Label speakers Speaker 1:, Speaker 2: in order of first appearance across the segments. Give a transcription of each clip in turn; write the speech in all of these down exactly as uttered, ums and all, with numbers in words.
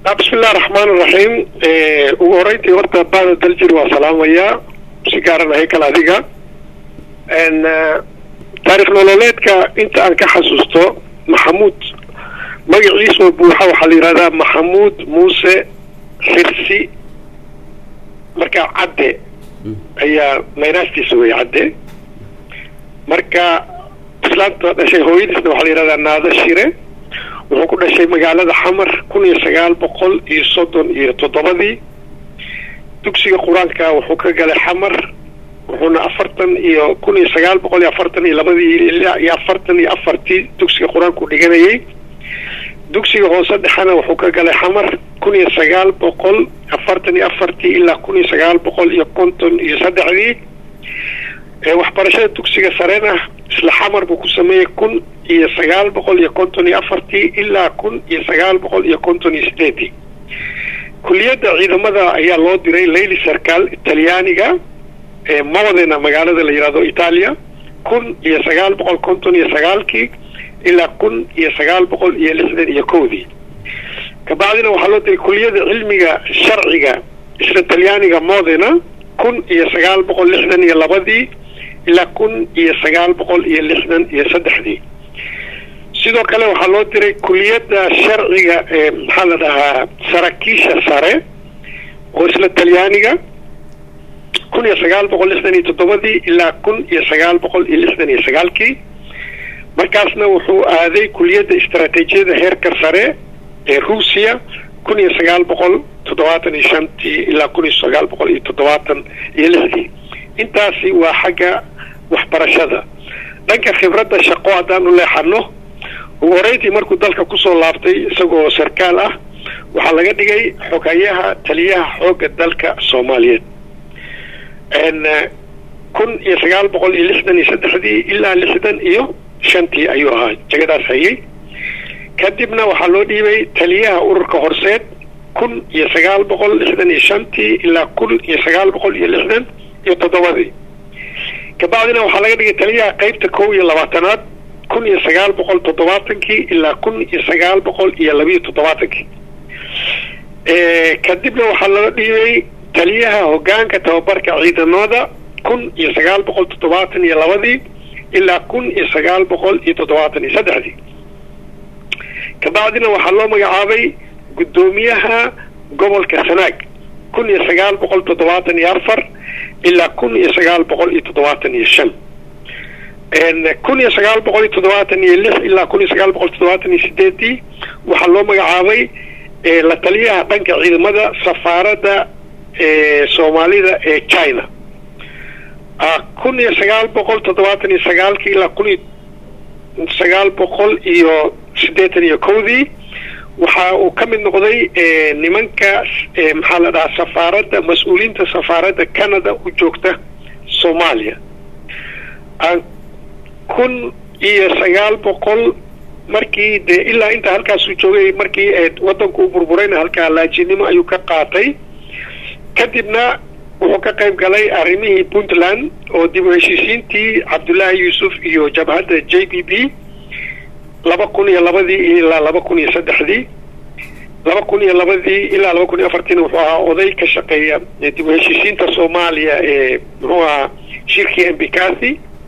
Speaker 1: بسم الله الرحمن الرحيم. ووريتي ورطة بعد الدلجر وسلام يا سيكارنا هيكل هذيك ان تاريخ نولوليتك انت انك حسوستو محمود مجلس وبوحة وحلي هذا محمود موسى حرسي مركا عدي هي ميراستي سوي عدي مركا اسلامت شيء هو يدس وحلي هذا نادا الشيري wuxuu ku dhashay magaalada xamar kun iyo sagaal boqol iyo soddon iyo toddobadii dugsiga quraanka wuxuu ka galay xamar wuxuuna afartan iyo kun iyo sagaal boqol iyo afartan iyo labadii ilaa iyo afartan iyo afartii dugsiga quraanku dhiganayay dugsiga hoose dhexana wuxuu ka galay xamar kun iyo sagaal boqol afartan iyo afartii ilaa kun iyo sagaal boqol iyo konton iyo saddexdii ee waxbarashada dugsiga sarena isla xamar buu ku sameeyay kun iyo sagaal boqol iyo konton iyo afartii ilaa kun iyo sagaal boqol iyo konton iyo sideedii kulliyadda ciidamada ayaa loo diray Leyli Sarkaal Talyaaniga ee mawadena magaalada la yiraahdo Italia kun iyo sagaal boqol konton iyo sagaalkii ilaa kun iyo sagaal boqol iyo lixdan iyo kowdii kabacdina waxaa loo diray kulliyadda cilmiga sharciga isla Talyaaniga mawadena kun iyo sagaal boqol lixdan iyo labadii ilaa kun iyo sagaal boqol iyo lixdan iyo saddexdii sidoo kale waxaa loo diray kulliyadda sharciga ee maxaa la dhahaa saraakiisha sare oo isla Talyaaniga kun iyo sagaal boqol lixdan iyo toddobadii ilaa kun iyo sagaal boqol iyo lixdan iyo sagaalkii markaasna wuxuu aaday kulliyadda istaraatiijiyada heerka sare ee Ruusiya kun iyo sagaal boqol toddobaatan iyo shantii ilaa kun iyo sagaal boqol iyo toddobaatan iyo lixdii intaasi waa xagga waxbarashada dhanka khibradda shaqo hadaan u leexano ووريتي مركو دالك كسو لابتي اسagoo sarkaal ah waxa laga dhigay xogayaha taliyaha xooga dalka Soomaaliyeed en kun iyo sagaal boqol iyo lixdan iyo saddexdii ilaa lixdan iyo shantii ayuu ahaa jagadaas hayay kadibna waxa loo dhiibay taliyaha ururka horseed kun iyo sagaal boqol lixdan iyo shantii ilaa kun iyo sagaal boqol iyo lixdan iyo toddobadii kabacdina waxa laga dhigay taliyaha qaybta kow iyo labaatanaad kun iyo sagaal boqol toddobaatankii ilaa kun iyo sagaal boqol iyo laba iyo toddobaatankii ee kadibna waxaa loo dhiibay taliyaha hoggaanka tababarka ciidamada kun iyo sagaal boqol toddobaatan iyo labadii ilaa kun iyo sagaal boqol iyo toddobaatan iyo saddexdii kabacdina waxaa loo magacaabay guddoomiyaha gobolka Sanaag kun iyo sagaal boqol toddobaatan iyo afar ilaa kun iyo sagaal boqol iyo toddobaatan iyo shan en kun iyo sagaal boqol iyo toddobaatan iyo lix ilaa kun iyo sagaal boqol toddobaatan iyo sideedii waxaa loo magacaabay ee la taliyaha dhanka ciidamada safaaradda ee Soomaalida ee China ah kun iyo sagaal boqol toddobaatan iyo sagaalkii ilaa kun iyo sagaal boqol iyo siddeetan iyo kowdii waxa uu ka mid noqday ee nimanka ee maxaa la dhahaa safaaradda mas'uuliyiinta safaaradda Canada u joogta Soomaaliya kun iyo sagaal boqol markii de ilaa inta halkaas uu joogay markii wadanku u burburayna halka laajinimo ayuu ka qaatay kadibna wuxuu ka qayb galay arrimihii Puntland oo dib u heshiisiintii Cabdullaahi Yuusuf iyo jabhadda J B B laba kun iyo labadii ilaa laba kun iyo saddexdii laba kun iyo labadii ilaa laba kun iyo afartii wuxuu ahaa oday ka shaqeeya dib u heshiisiinta Soomaaliya ee muxuu ahaa shirkii Embakasi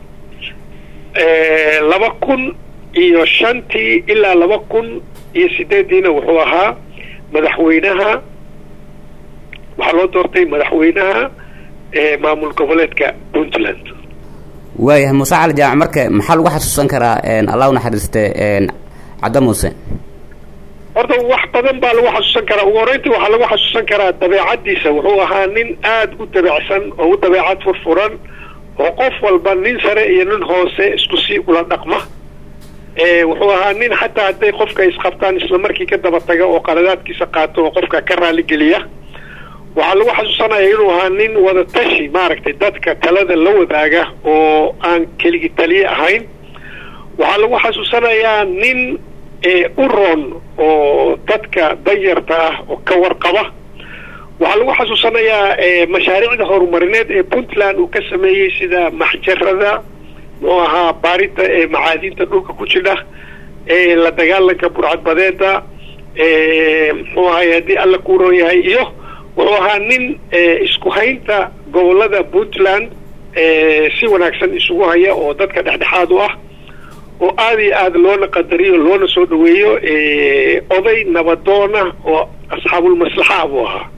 Speaker 1: ee laba kun iyo shantii ilaa laba kun iyo sideediina wuxuu ahaa madaxweynaha waxaa loo doortay madaxweynaha ee maamul goboleedka Puntland
Speaker 2: waayahay Muuse Cali Jaac marka maxaa lagu xasuusan karaa een Allah u naxariistay een Cadda Muuse
Speaker 1: horta wax badan baa lagu xasuusan karaa ugu horeyntii waxaa lagu xasuusan karaa dabeecadiisa wuxuu ahaa nin aad u dabeecsan oo u dabeecad furfuran oo qof walba nin sare iyo nin hoose isku si ula dhaqma ee wuxuu ahaa nin xataa haday qofka isqabtaan isla markii ka daba taga oo qaladaadkiisa qaato oo qofka ka raali geliya waxa lagu xasuusanayaa inuu ahaa nin wada tashi maaragtay dadka talada la wadaaga oo aan keligi taliye ahayn waxa lagu xasuusanayaa nin ee u roon oo dadka danyarta ah oo ka warqaba waxa lagu xasuusanayaa ee mashaariicda horumarineed ee Puntland uu ka sameeyay sida maxjarada oo ahaa baarita ee macaadinta dhulka ku jira ee la dagaalanka burcad badeeda muxuu ahay haddii alla kuuroon yahay iyo wuxuu ahaa nin isku haynta gobolada puntland si wanaagsan isugu haya oo dadka dhexdhexaad u ah oo aad iyo aad loona qadariyo loona soo dhaweeyo oday nabadoona oo asxaabul maslaxa buu ahaa